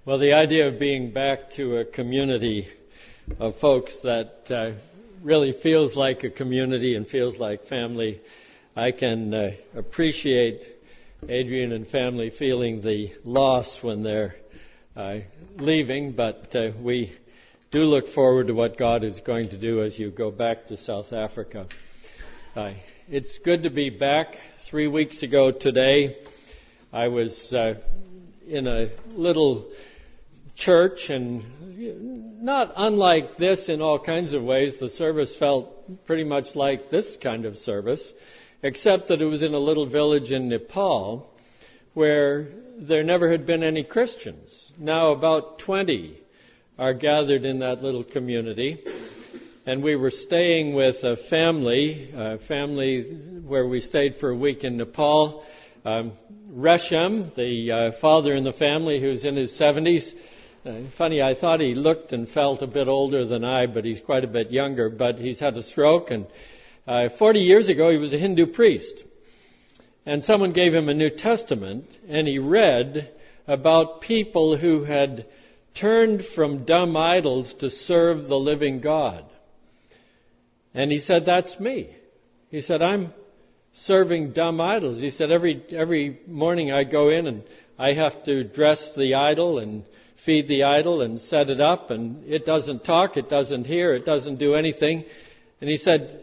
Well, the idea of being back to a community of folks that really feels like a community and feels like family, I can appreciate Adrian and family feeling the loss when they're leaving, but we do look forward to what God is going to do as you go back to South Africa. It's good to be back. 3 weeks ago today, I was in a little church, and not unlike this in all kinds of ways. The service felt pretty much like this kind of service, except that it was in a little village in Nepal where there never had been any Christians. Now about 20 are gathered in that little community, and we were staying with a family where we stayed for a week in Nepal. Reshem, the father in the family, who's in his 70s. Funny, I thought he looked and felt a bit older than I, but he's quite a bit younger. But he's had a stroke, and 40 years ago he was a Hindu priest. And someone gave him a New Testament, and he read about people who had turned from dumb idols to serve the living God. And he said, "That's me." He said, "I'm serving dumb idols." He said, every morning I go in and I have to dress the idol and feed the idol and set it up, and it doesn't talk, it doesn't hear, it doesn't do anything. And he said,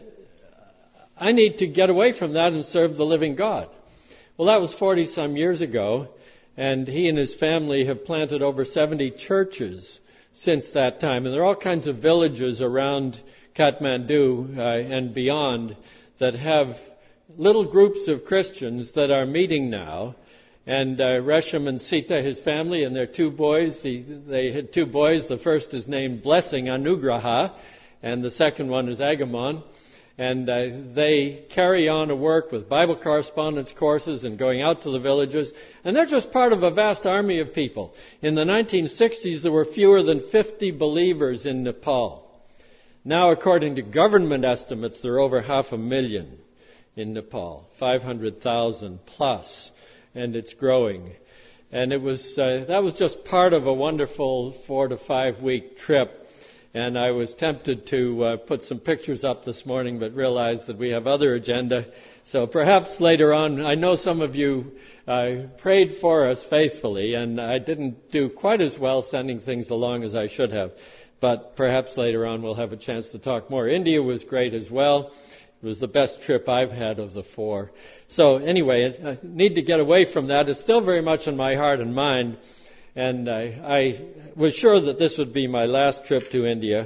"I need to get away from that and serve the living God." Well, that was 40-some years ago, and he and his family have planted over 70 churches since that time. And there are all kinds of villages around Kathmandu and beyond that have little groups of Christians that are meeting now. And Reshem and Sita, his family, and their 2 boys, they had 2 boys. The first is named Blessing, Anugraha, and the second one is Agamon. And they carry on a work with Bible correspondence courses and going out to the villages. And they're just part of a vast army of people. In the 1960s, there were fewer than 50 believers in Nepal. Now, according to government estimates, there are over 500,000 in Nepal, 500,000 plus. And it's growing. And it was that was just part of a wonderful 4 to 5 week trip. And I was tempted to put some pictures up this morning, but realized that we have other agenda. So perhaps later on, I know some of you prayed for us faithfully, and I didn't do quite as well sending things along as I should have. But perhaps later on we'll have a chance to talk more. India was great as well. It was the best trip I've had of the 4. So anyway, I need to get away from that. It's still very much in my heart and mind. And I was sure that this would be my last trip to India.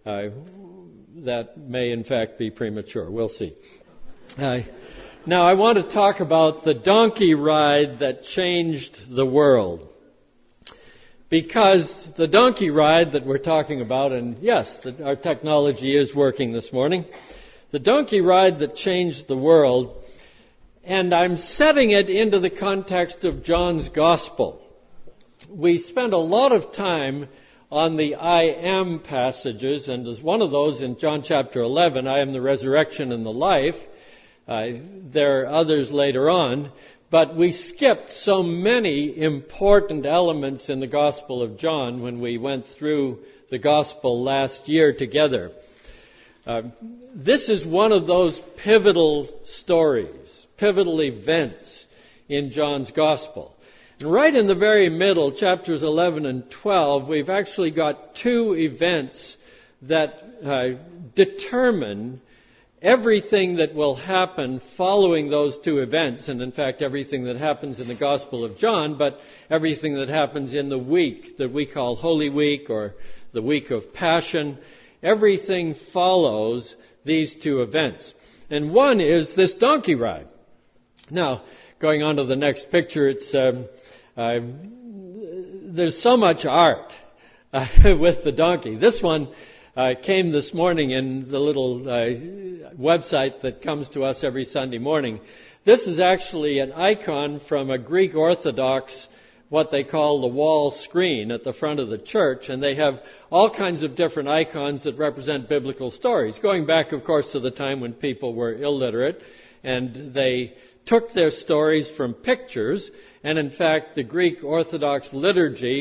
That may in fact be premature. We'll see. Now I want to talk about the donkey ride that changed the world. Because the donkey ride that we're talking about, and yes, our technology is working this morning, the donkey ride that changed the world, and I'm setting it into the context of John's Gospel. We spent a lot of time on the I am passages, and there's one of those in John chapter 11, I am the resurrection and the life. There are others later on, but we skipped so many important elements in the Gospel of John when we went through the Gospel last year together. This is one of those pivotal stories, pivotal events in John's Gospel. And right in the very middle, chapters 11 and 12, we've actually got 2 events that determine everything that will happen following those 2 events. And in fact, everything that happens in the Gospel of John, but everything that happens in the week that we call Holy Week or the Week of Passion. Everything follows these 2 events. And one is this donkey ride. Now, going on to the next picture, it's there's so much art with the donkey. This one came this morning in the little website that comes to us every Sunday morning. This is actually an icon from a Greek Orthodox, what they call the wall screen at the front of the church, and they have all kinds of different icons that represent biblical stories, going back, of course, to the time when people were illiterate, and they took their stories from pictures, and in fact, the Greek Orthodox liturgy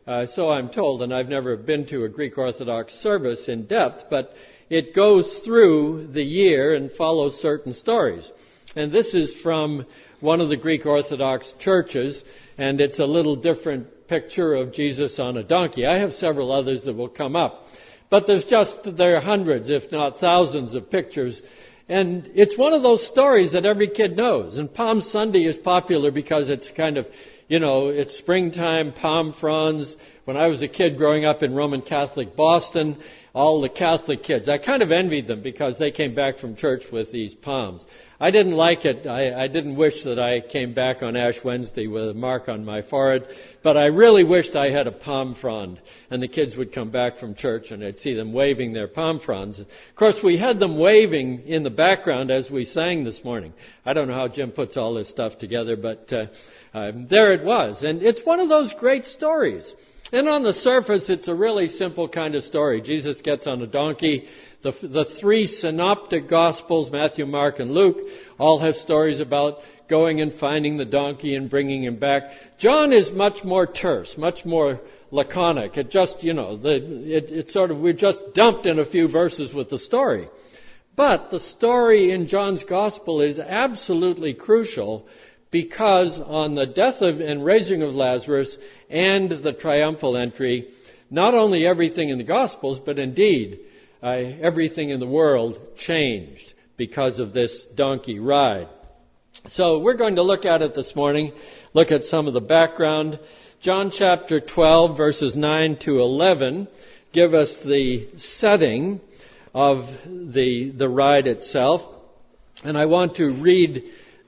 So I'm told, and I've never been to a Greek Orthodox service in depth, but it goes through the year and follows certain stories. And this is from one of the Greek Orthodox churches, and it's a little different picture of Jesus on a donkey. I have several others that will come up. But there are hundreds, if not thousands, of pictures. And it's one of those stories that every kid knows. And Palm Sunday is popular because it's kind of, it's springtime, palm fronds. When I was a kid growing up in Roman Catholic Boston, all the Catholic kids, I kind of envied them because they came back from church with these palms. I didn't like it. I didn't wish that I came back on Ash Wednesday with a mark on my forehead, but I really wished I had a palm frond, and the kids would come back from church and I'd see them waving their palm fronds. Of course, we had them waving in the background as we sang this morning. I don't know how Jim puts all this stuff together, but there it was. And it's one of those great stories. And on the surface, it's a really simple kind of story. Jesus gets on a donkey. The three synoptic Gospels, Matthew, Mark, and Luke, all have stories about going and finding the donkey and bringing him back. John is much more terse, much more laconic. It just, we're just dumped in a few verses with the story. But the story in John's Gospel is absolutely crucial because on the death and raising of Lazarus and the triumphal entry, not only everything in the Gospels, but indeed everything in the world changed because of this donkey ride. So we're going to look at it this morning, look at some of the background. John chapter 12, verses 9 to 11, give us the setting of the ride itself. And I want to read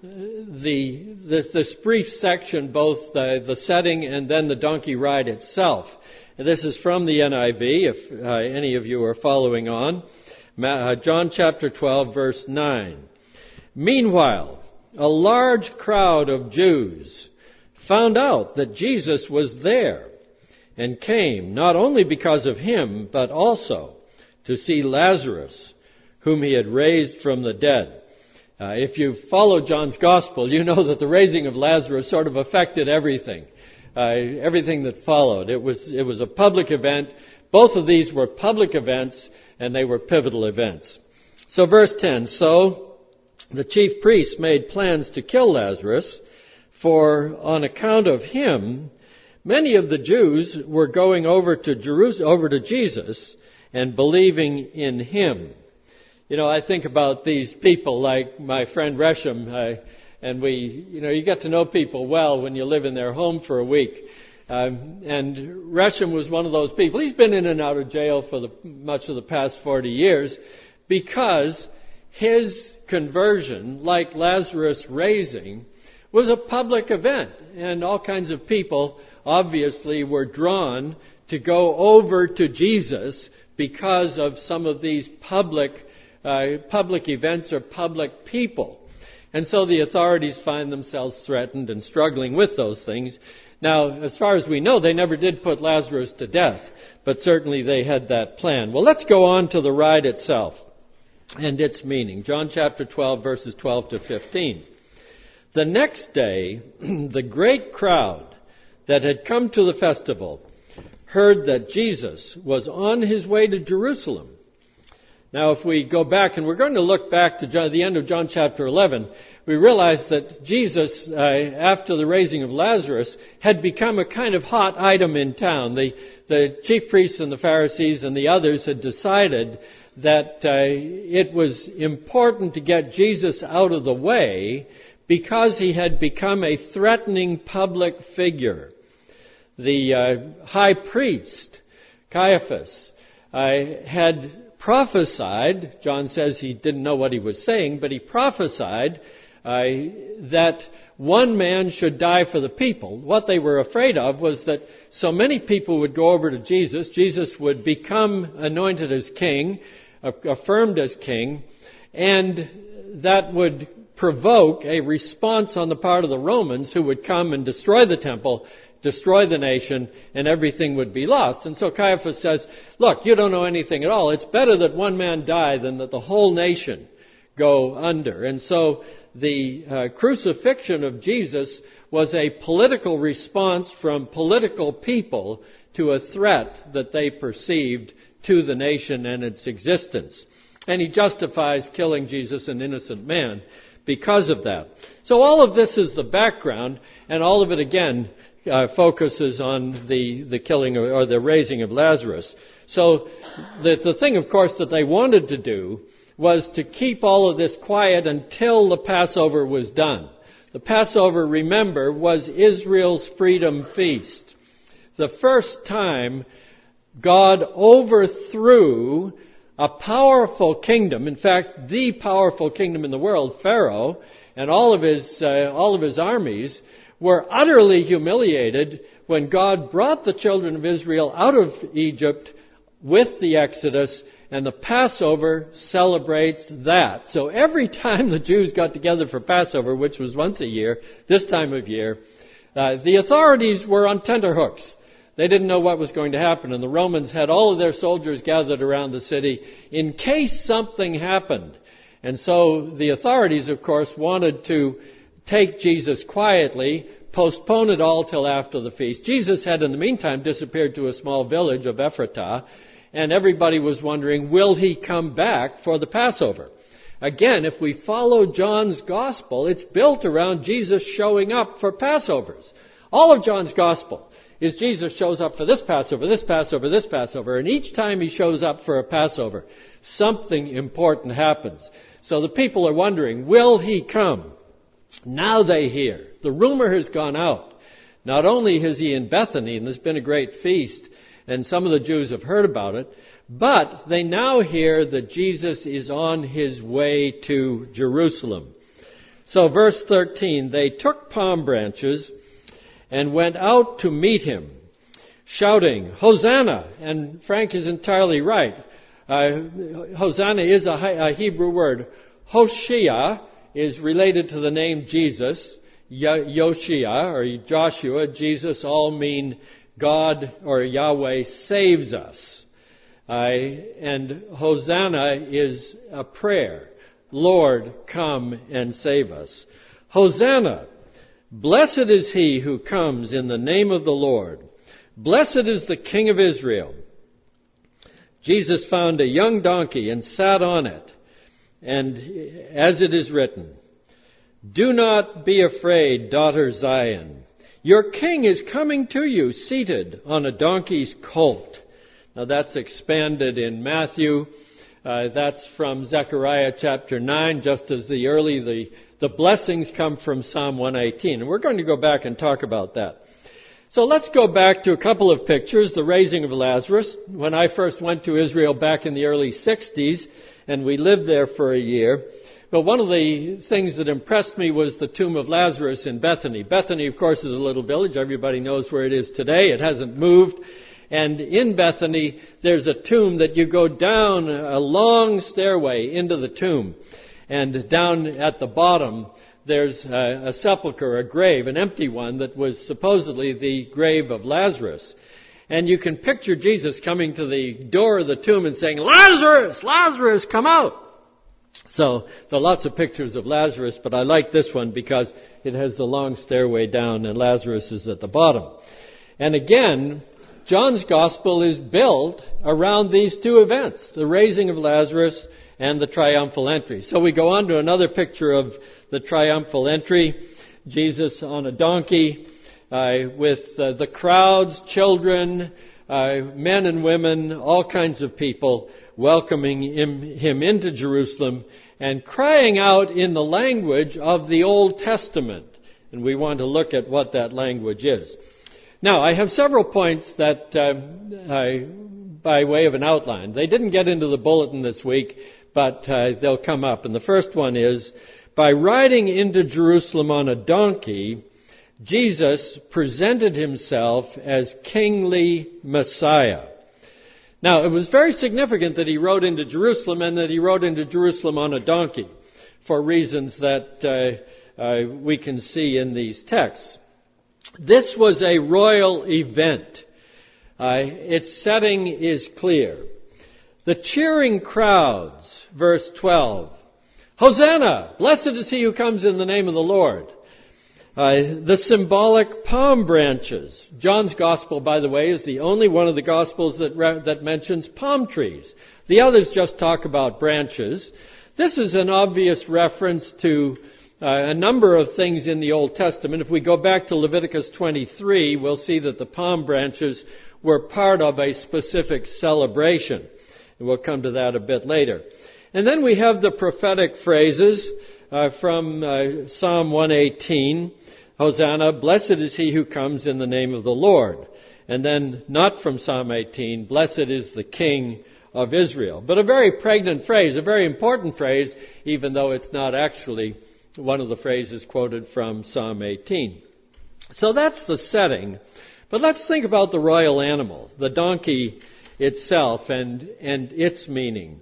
this brief section, both the setting and then the donkey ride itself. This is from the NIV, if any of you are following on. John chapter 12, verse 9. Meanwhile, a large crowd of Jews found out that Jesus was there and came, not only because of him, but also to see Lazarus, whom he had raised from the dead. If you follow John's Gospel, you know that the raising of Lazarus sort of affected everything. Everything that followed. It was a public event. Both of these were public events, and they were pivotal events. So verse 10, so the chief priests made plans to kill Lazarus, for on account of him, many of the Jews were going over to Jesus and believing in him. I think about these people like my friend Resham, and you get to know people well when you live in their home for a week. And Resham was one of those people. He's been in and out of jail for much of the past 40 years because his conversion, like Lazarus' raising, was a public event. And all kinds of people obviously were drawn to go over to Jesus because of some of these public events or public people. And so the authorities find themselves threatened and struggling with those things. Now, as far as we know, they never did put Lazarus to death, but certainly they had that plan. Well, let's go on to the ride itself and its meaning. John chapter 12, verses 12 to 15. The next day, the great crowd that had come to the festival heard that Jesus was on his way to Jerusalem. Now, if we go back, and we're going to look back to the end of John chapter 11, we realize that Jesus, after the raising of Lazarus, had become a kind of hot item in town. The chief priests and the Pharisees and the others had decided that it was important to get Jesus out of the way because he had become a threatening public figure. The high priest, Caiaphas, had prophesied, John says he didn't know what he was saying, but he prophesied that one man should die for the people. What they were afraid of was that so many people would go over to Jesus. Jesus would become anointed as king, affirmed as king, and that would provoke a response on the part of the Romans who would come and destroy the temple, destroy the nation, and everything would be lost. And so Caiaphas says, look, you don't know anything at all. It's better that one man die than that the whole nation go under. And so the crucifixion of Jesus was a political response from political people to a threat that they perceived to the nation and its existence. And he justifies killing Jesus, an innocent man, because of that. So all of this is the background, and all of it again focuses on the killing or the raising of Lazarus. So the thing, of course, that they wanted to do was to keep all of this quiet until the Passover was done. The Passover, remember, was Israel's freedom feast. The first time God overthrew a powerful kingdom, in fact, the powerful kingdom in the world, Pharaoh, and all of his armies were utterly humiliated when God brought the children of Israel out of Egypt with the Exodus, and the Passover celebrates that. So every time the Jews got together for Passover, which was once a year, this time of year, the authorities were on tenterhooks. They didn't know what was going to happen, and the Romans had all of their soldiers gathered around the city in case something happened. And so the authorities, of course, wanted to take Jesus quietly, postpone it all till after the feast. Jesus had, in the meantime, disappeared to a small village of Ephratah, and everybody was wondering, will he come back for the Passover? Again, if we follow John's Gospel, it's built around Jesus showing up for Passovers. All of John's Gospel is Jesus shows up for this Passover, this Passover, this Passover, and each time he shows up for a Passover, something important happens. So the people are wondering, will he come? Now they hear. The rumor has gone out. Not only is he in Bethany, and there's been a great feast, and some of the Jews have heard about it, but they now hear that Jesus is on his way to Jerusalem. So verse 13, they took palm branches and went out to meet him, shouting, Hosanna! And Frank is entirely right. Hosanna is a Hebrew word. Hoshea is related to the name Jesus. Yoshia or Joshua, Jesus, all mean God or Yahweh saves us. And Hosanna is a prayer. Lord, come and save us. Hosanna! Blessed is he who comes in the name of the Lord. Blessed is the King of Israel. Jesus found a young donkey and sat on it. And as it is written, do not be afraid, daughter Zion. Your king is coming to you, seated on a donkey's colt. Now that's expanded in Matthew. That's from Zechariah chapter 9, just as the blessings come from Psalm 118. And we're going to go back and talk about that. So let's go back to a couple of pictures. The raising of Lazarus. When I first went to Israel back in the early 60s, and we lived there for a year, but one of the things that impressed me was the tomb of Lazarus in Bethany. Bethany, of course, is a little village. Everybody knows where it is today. It hasn't moved. And in Bethany, there's a tomb that you go down a long stairway into the tomb. And down at the bottom, there's a sepulcher, a grave, an empty one that was supposedly the grave of Lazarus. And you can picture Jesus coming to the door of the tomb and saying, Lazarus, Lazarus, come out. So there are lots of pictures of Lazarus, but I like this one because it has the long stairway down and Lazarus is at the bottom. And again, John's Gospel is built around these two events, the raising of Lazarus and the triumphal entry. So we go on to another picture of the triumphal entry. Jesus on a donkey with the crowds, children, men and women, all kinds of people welcoming him into Jerusalem and crying out in the language of the Old Testament. And we want to look at what that language is. Now, I have several points that, by way of an outline. They didn't get into the bulletin this week, but they'll come up. And the first one is, by riding into Jerusalem on a donkey, Jesus presented himself as kingly Messiah. Now, it was very significant that he rode into Jerusalem and that he rode into Jerusalem on a donkey for reasons that we can see in these texts. This was a royal event. Its setting is clear. The cheering crowds, verse 12. Hosanna! Blessed is he who comes in the name of the Lord. The symbolic palm branches. John's Gospel, by the way, is the only one of the Gospels that mentions palm trees. The others just talk about branches. This is an obvious reference to a number of things in the Old Testament. If we go back to Leviticus 23, we'll see that the palm branches were part of a specific celebration. And we'll come to that a bit later. And then we have the prophetic phrases from Psalm 118. Hosanna, blessed is he who comes in the name of the Lord. And then, not from Psalm 18, blessed is the King of Israel. But a very pregnant phrase, a very important phrase, even though it's not actually one of the phrases quoted from Psalm 18. So that's the setting. But let's think about the royal animal, the donkey itself and its meaning.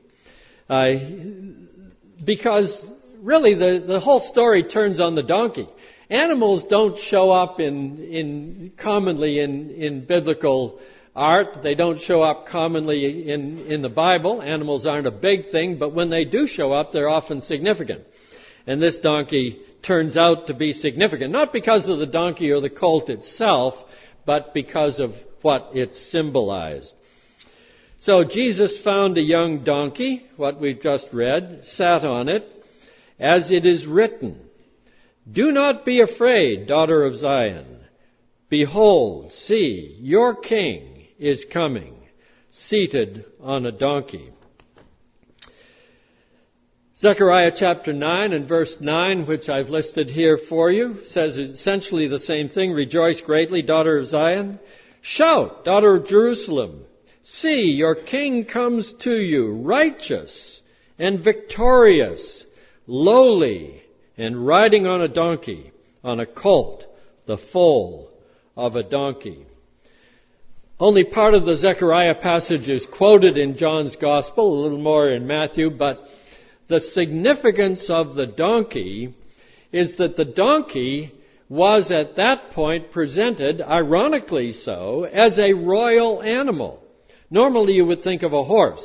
Because really the whole story turns on the donkey. Animals don't show up commonly in biblical art. They don't show up commonly in the Bible. Animals aren't a big thing, but when they do show up, they're often significant. And this donkey turns out to be significant, not because of the donkey or the colt itself, but because of what it symbolized. So Jesus found a young donkey, what we've just read, sat on it, as it is written, do not be afraid, daughter of Zion. Behold, see, your king is coming, seated on a donkey. Zechariah chapter 9 and verse 9, which I've listed here for you, says essentially the same thing. Rejoice greatly, daughter of Zion. Shout, daughter of Jerusalem. See, your king comes to you, righteous and victorious, lowly, and riding on a donkey, on a colt, the foal of a donkey. Only part of the Zechariah passage is quoted in John's Gospel, a little more in Matthew, but the significance of the donkey is that the donkey was at that point presented, ironically so, as a royal animal. Normally you would think of a horse.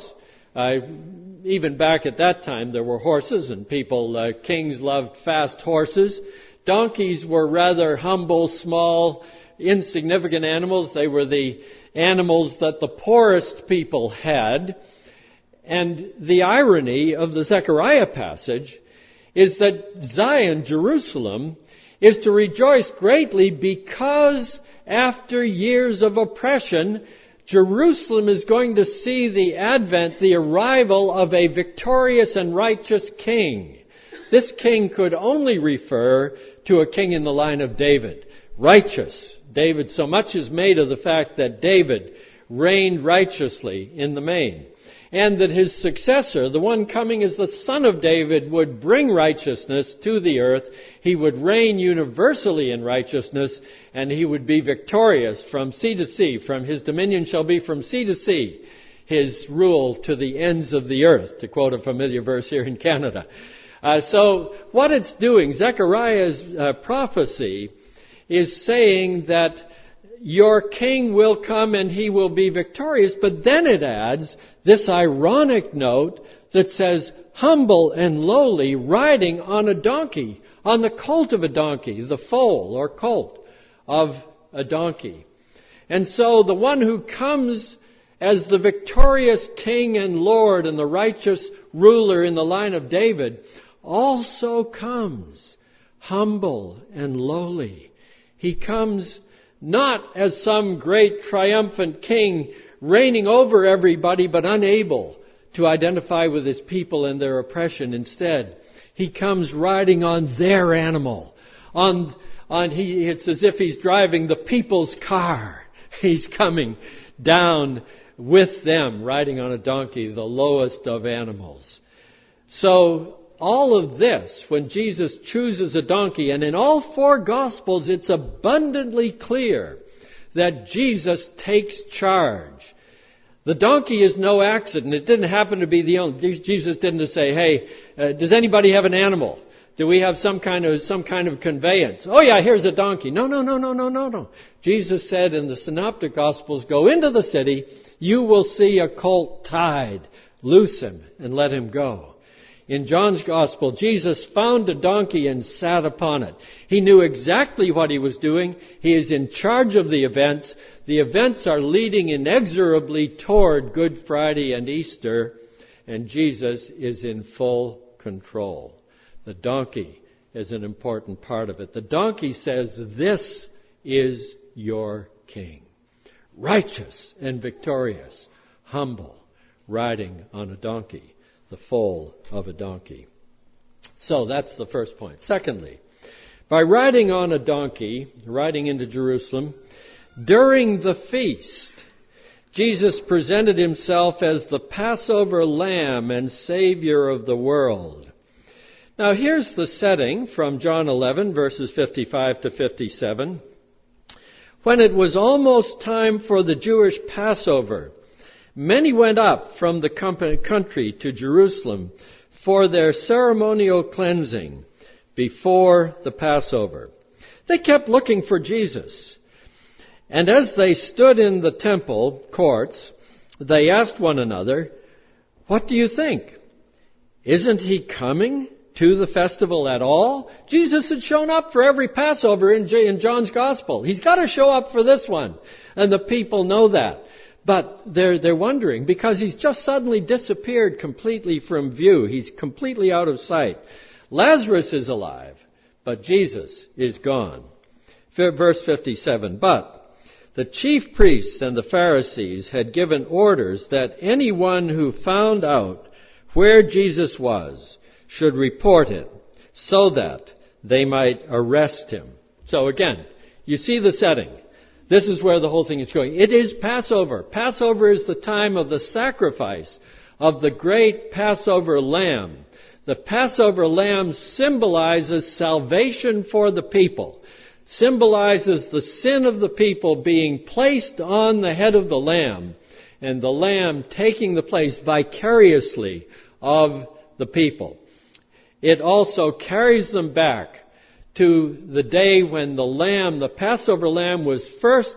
Even back at that time there were horses and kings loved fast horses. Donkeys were rather humble, small, insignificant animals. They were the animals that the poorest people had. And the irony of the Zechariah passage is that Zion, Jerusalem, is to rejoice greatly because after years of oppression, Jerusalem is going to see the advent, the arrival of a victorious and righteous king. This king could only refer to a king in the line of David. Righteous. David, so much is made of the fact that David reigned righteously in the main. And that his successor, the one coming as the son of David, would bring righteousness to the earth. He would reign universally in righteousness, and he would be victorious from sea to sea. From his dominion shall be from sea to sea, his rule to the ends of the earth, to quote a familiar verse here in Canada. So what it's doing, Zechariah's prophecy, is saying that your king will come and he will be victorious, but then it adds this ironic note that says, humble and lowly, riding on a donkey, on the colt of a donkey, the foal or colt of a donkey. And so the one who comes as the victorious king and Lord and the righteous ruler in the line of David also comes humble and lowly. He comes not as some great triumphant king reigning over everybody, but unable to identify with his people and their oppression. Instead, he comes riding on their animal. It's as if he's driving the people's car. He's coming down with them, riding on a donkey, the lowest of animals. So all of this, when Jesus chooses a donkey, and in all four Gospels it's abundantly clear that Jesus takes charge. The donkey is no accident. It didn't happen to be the only. Jesus didn't say, hey, does anybody have an animal? Do we have some kind of conveyance? Oh yeah, here's a donkey. No. Jesus said in the Synoptic Gospels, go into the city, you will see a colt tied. Loose him and let him go. In John's Gospel, Jesus found a donkey and sat upon it. He knew exactly what he was doing. He is in charge of the events. The events are leading inexorably toward Good Friday and Easter, and Jesus is in full control. The donkey is an important part of it. The donkey says, "This is your King. Righteous and victorious, humble, riding on a donkey, the foal of a donkey." So that's the first point. Secondly, by riding on a donkey, riding into Jerusalem, during the feast, Jesus presented himself as the Passover lamb and Savior of the world. Now here's the setting from John 11, verses 55 to 57. When it was almost time for the Jewish Passover, many went up from the country to Jerusalem for their ceremonial cleansing before the Passover. They kept looking for Jesus. And as they stood in the temple courts, they asked one another, "What do you think? Isn't he coming to the festival at all?" Jesus had shown up for every Passover in John's Gospel. He's got to show up for this one. And the people know that. But they're wondering, because he's just suddenly disappeared completely from view. He's completely out of sight. Lazarus is alive, but Jesus is gone. Verse 57, "But the chief priests and the Pharisees had given orders that anyone who found out where Jesus was should report it, so that they might arrest him." So again, you see the setting. This is where the whole thing is going. It is Passover. Passover is the time of the sacrifice of the great Passover lamb. The Passover lamb symbolizes salvation for the people. Symbolizes the sin of the people being placed on the head of the lamb, and the lamb taking the place vicariously of the people. It also carries them back to the day when the Passover lamb was first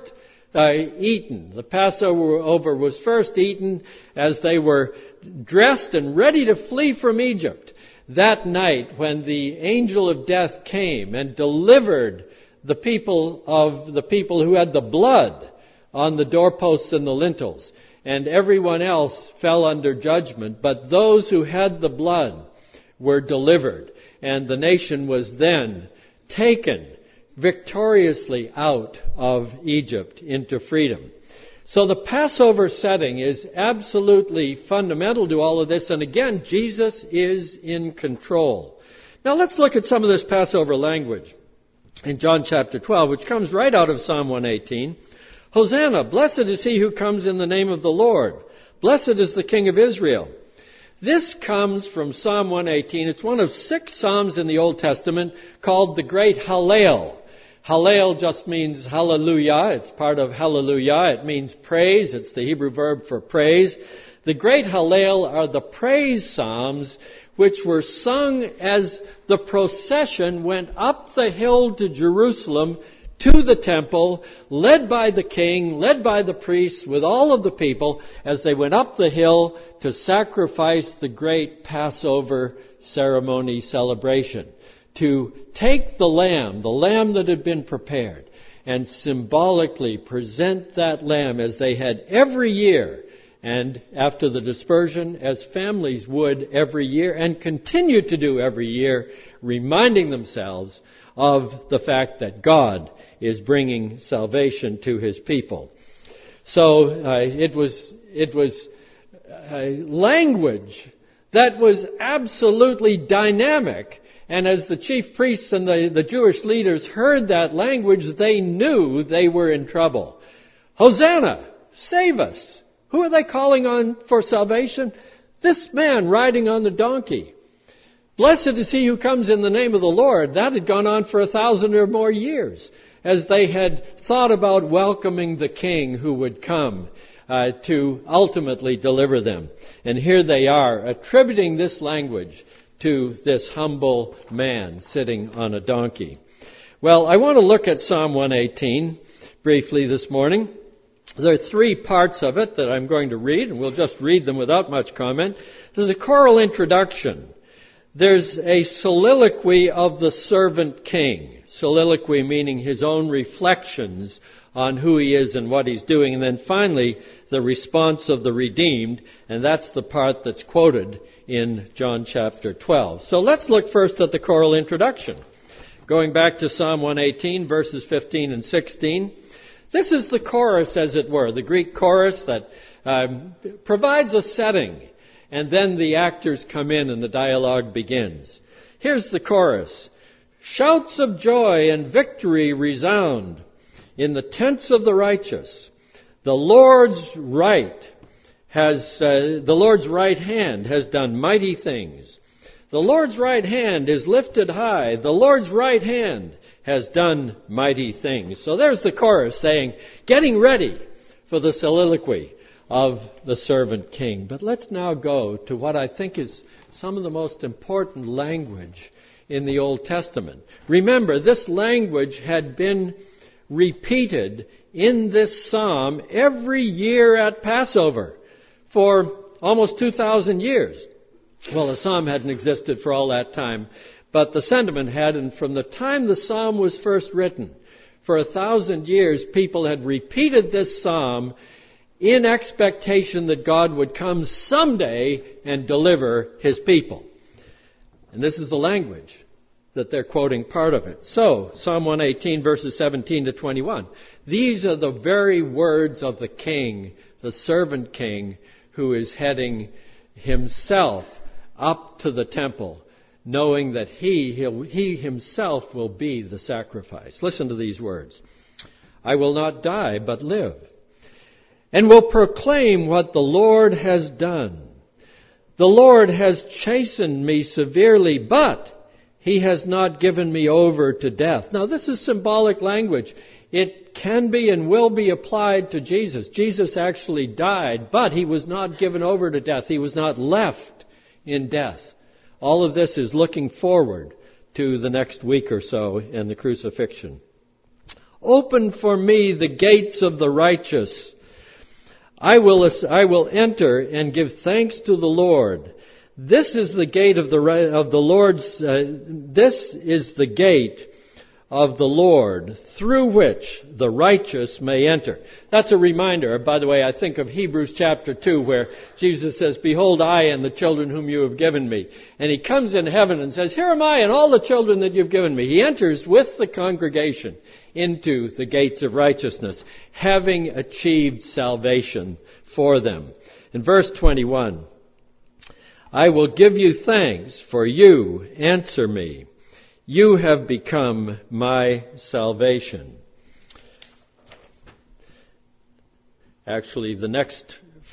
eaten. The Passover was first eaten as they were dressed and ready to flee from Egypt. That night when the angel of death came and delivered the people who had the blood on the doorposts and the lintels, and everyone else fell under judgment, but those who had the blood were delivered, and the nation was then taken victoriously out of Egypt into freedom. So the Passover setting is absolutely fundamental to all of this, and again, Jesus is in control. Now let's look at some of this Passover language in John chapter 12, which comes right out of Psalm 118. "Hosanna, blessed is he who comes in the name of the Lord. Blessed is the King of Israel." This comes from Psalm 118. It's one of 6 psalms in the Old Testament called the Great Hallel. Hallel just means hallelujah. It's part of hallelujah. It means praise. It's the Hebrew verb for praise. The Great Hallel are the praise psalms which were sung as the procession went up the hill to Jerusalem to the temple, led by the king, led by the priests, with all of the people, as they went up the hill to sacrifice the great Passover ceremony celebration. To take the lamb that had been prepared, and symbolically present that lamb as they had every year, and after the dispersion, as families would every year and continue to do every year, reminding themselves of the fact that God is bringing salvation to his people. So it was language that was absolutely dynamic. And as the chief priests and the Jewish leaders heard that language, they knew they were in trouble. "Hosanna, save us." Who are they calling on for salvation? This man riding on the donkey. "Blessed is he who comes in the name of the Lord." That had gone on for 1,000 or more years as they had thought about welcoming the king who would come to ultimately deliver them. And here they are attributing this language to this humble man sitting on a donkey. Well, I want to look at Psalm 118 briefly this morning. There are 3 parts of it that I'm going to read, and we'll just read them without much comment. There's a choral introduction. there's a soliloquy of the servant king. Soliloquy meaning his own reflections on who he is and what he's doing. And then finally, the response of the redeemed, and that's the part that's quoted in John chapter 12. So let's look first at the choral introduction. Going back to Psalm 118, verses 15 and 16. This is the chorus, as it were, the Greek chorus that provides a setting, and then the actors come in and the dialogue begins. Here's the chorus. Shouts of joy and victory resound in the tents of the righteous. The Lord's right hand has done mighty things. The Lord's right hand is lifted high. The Lord's right hand has done mighty things. So there's the chorus saying, getting ready for the soliloquy of the servant king. But let's now go to what I think is some of the most important language in the Old Testament. Remember, this language had been repeated in this psalm every year at Passover for almost 2,000 years. Well, the psalm hadn't existed for all that time, but the sentiment had, and from the time the psalm was first written, for 1,000 years, people had repeated this psalm in expectation that God would come someday and deliver his people. And this is the language that they're quoting part of it. So, Psalm 118, verses 17 to 21. These are the very words of the king, the servant king, who is heading himself up to the temple, knowing that he himself will be the sacrifice. Listen to these words. I will not die, but live, and will proclaim what the Lord has done. The Lord has chastened me severely, but he has not given me over to death. Now, this is symbolic language. It can be and will be applied to Jesus. Jesus actually died, but he was not given over to death. He was not left in death. All of this is looking forward to the next week or so and the crucifixion. Open for me the gates of the righteous. I will enter and give thanks to the Lord. This is the gate of the Lord's. This is the gate of the Lord through which the righteous may enter. That's a reminder. By the way, I think of Hebrews chapter 2 where Jesus says, behold, I and the children whom you have given me. And he comes in heaven and says, here am I and all the children that you've given me. He enters with the congregation into the gates of righteousness, having achieved salvation for them. In verse 21, I will give you thanks, for you answer me. You have become my salvation. Actually, the next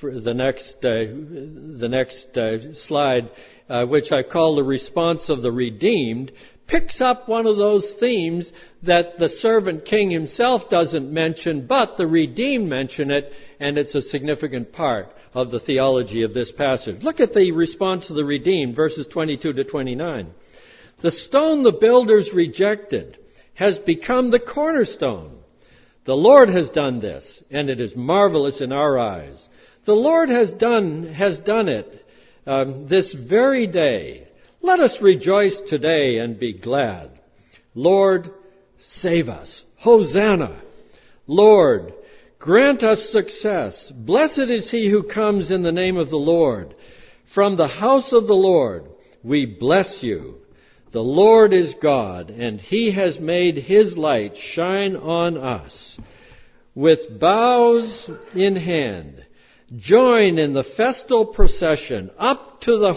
slide, which I call the response of the redeemed, picks up one of those themes that the servant king himself doesn't mention, but the redeemed mention it, and it's a significant part of the theology of this passage. Look at the response of the redeemed, verses 22 to 29. The stone the builders rejected has become the cornerstone. The Lord has done this, and it is marvelous in our eyes. The Lord has done it this very day. Let us rejoice today and be glad. Lord, save us. Hosanna. Lord, grant us success. Blessed is he who comes in the name of the Lord. From the house of the Lord we bless you. The Lord is God, and he has made his light shine on us. With boughs in hand, join in the festal procession up to the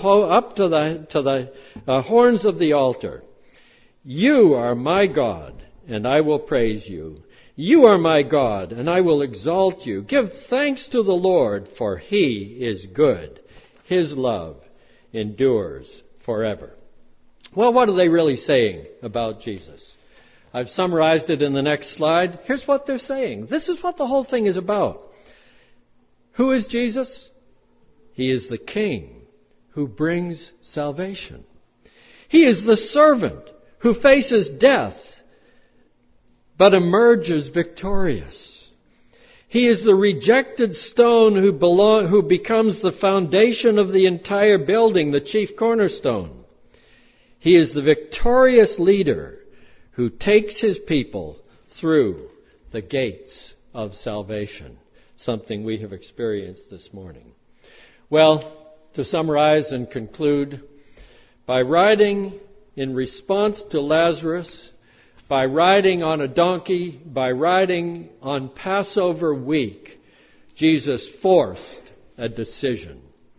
horns of the altar. You are my God, and I will praise you. You are my God, and I will exalt you. Give thanks to the Lord, for he is good. His love endures forever. Well, what are they really saying about Jesus? I've summarized it in the next slide. Here's what they're saying. This is what the whole thing is about. Who is Jesus? He is the King who brings salvation. He is the servant who faces death but emerges victorious. He is the rejected stone who becomes the foundation of the entire building, the chief cornerstone. He is the victorious leader who takes his people through the gates of salvation, something we have experienced this morning. Well, to summarize and conclude, by riding in response to Lazarus, by riding on a donkey, by riding on Passover week, Jesus forced a decision.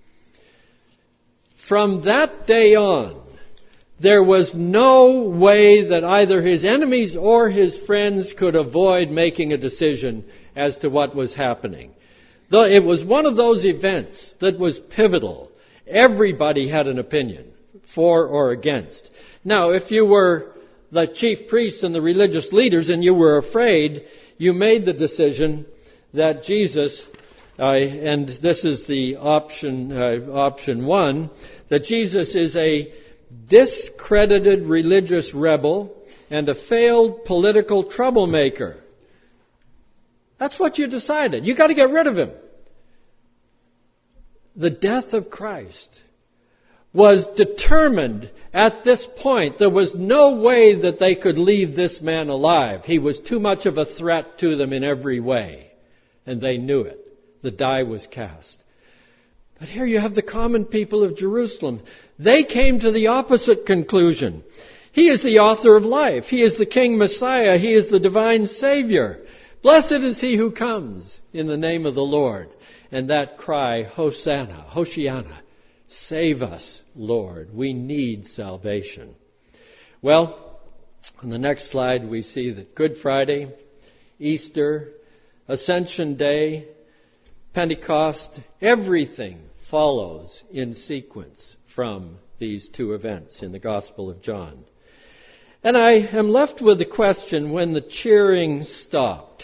From that day on, there was no way that either his enemies or his friends could avoid making a decision as to what was happening. Though it was one of those events that was pivotal. Everybody had an opinion, for or against. Now, if you were the chief priests and the religious leaders and you were afraid, you made the decision that Jesus, and this is the option one, that Jesus is a discredited religious rebel and a failed political troublemaker. That's what you decided. You got to get rid of him. The death of Christ was determined at this point. There was no way that they could leave this man alive. He was too much of a threat to them in every way. And they knew it. The die was cast. But here you have the common people of Jerusalem. They came to the opposite conclusion. He is the author of life. He is the King Messiah. He is the divine Savior. Blessed is he who comes in the name of the Lord. And that cry, Hosanna, Hoshiana, save us, Lord. We need salvation. Well, on the next slide we see that Good Friday, Easter, Ascension Day, Pentecost, everything follows in sequence from these two events in the Gospel of John. And I am left with the question when the cheering stopped.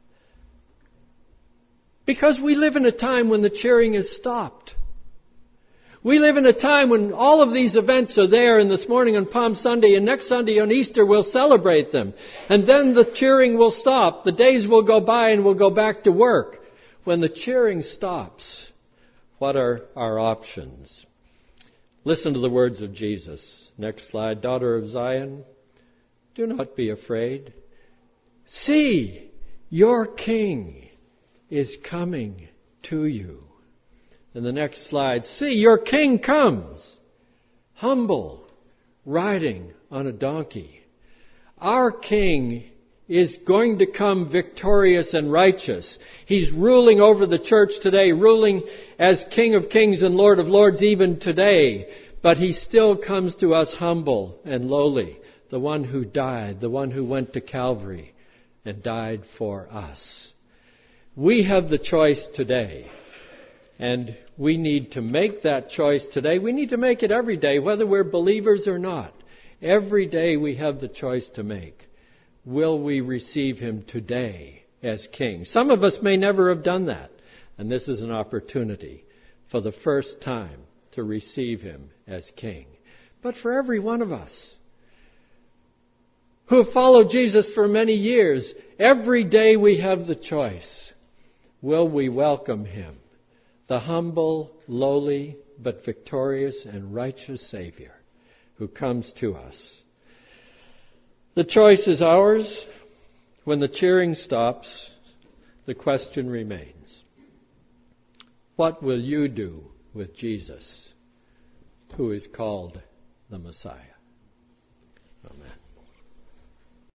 Because we live in a time when the cheering is stopped. We live in a time when all of these events are there, and this morning on Palm Sunday and next Sunday on Easter we'll celebrate them. And then the cheering will stop. The days will go by and we'll go back to work. When the cheering stops, what are our options? Listen to the words of Jesus. Next slide. Daughter of Zion, do not be afraid. See, your King is coming to you. And the next slide. See, your King comes, humble, riding on a donkey. Our King is going to come victorious and righteous. He's ruling over the church today, ruling as King of Kings and Lord of Lords even today. But he still comes to us humble and lowly, the one who died, the one who went to Calvary and died for us. We have the choice today, and we need to make that choice today. We need to make it every day, whether we're believers or not. Every day we have the choice to make. Will we receive him today as King? Some of us may never have done that, and this is an opportunity for the first time to receive him as King. But for every one of us who have followed Jesus for many years, every day we have the choice. Will we welcome him, the humble, lowly, but victorious and righteous Savior who comes to us? The choice is ours. When the cheering stops, the question remains. What will you do with Jesus, who is called the Messiah? Amen.